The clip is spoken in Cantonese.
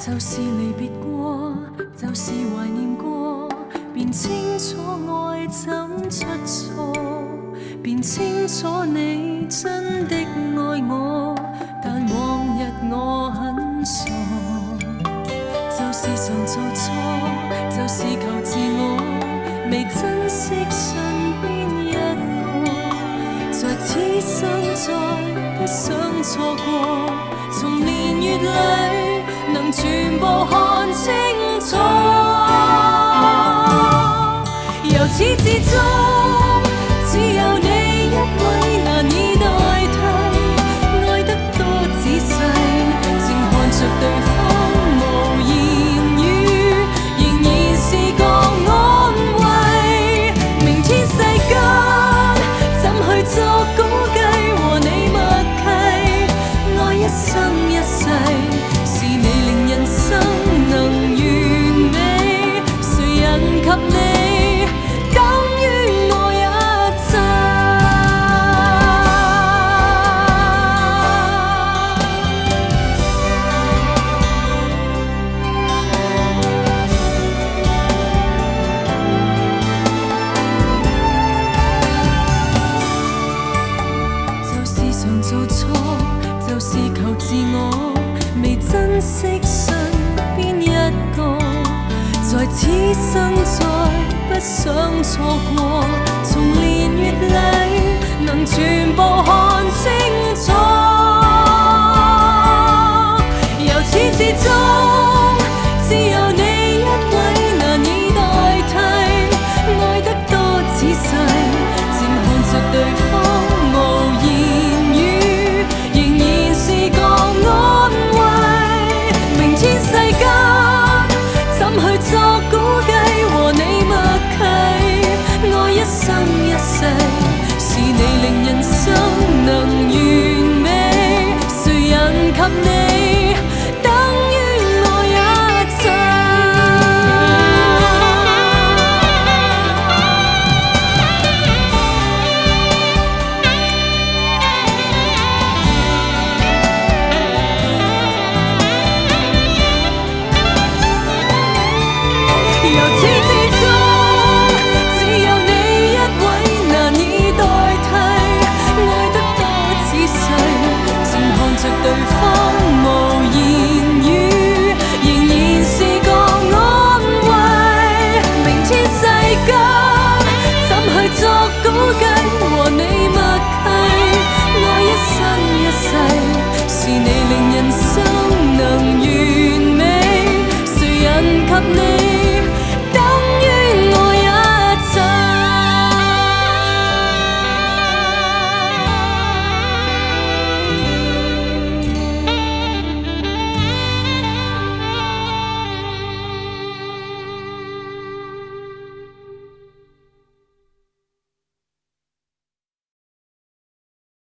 就是离别过，就是怀念过，便清楚爱怎出错，便清楚你真的爱我，但往日我很傻。就是常做错，就是求自我，未珍惜身边一个，在此生再不想错过，從年月裏能全部看清楚，由始至終只有你一位難以代替，愛得多仔細，靜看着對方無言語，仍然是個安慰。明天世間怎去作估計，和你默契，愛一生一世，是你令人生能完美，誰人及你等於我一切。就是常做錯，就是求自我，未珍惜身邊一個，在此生再不想錯過，從年月裏能全部看清楚，由始至終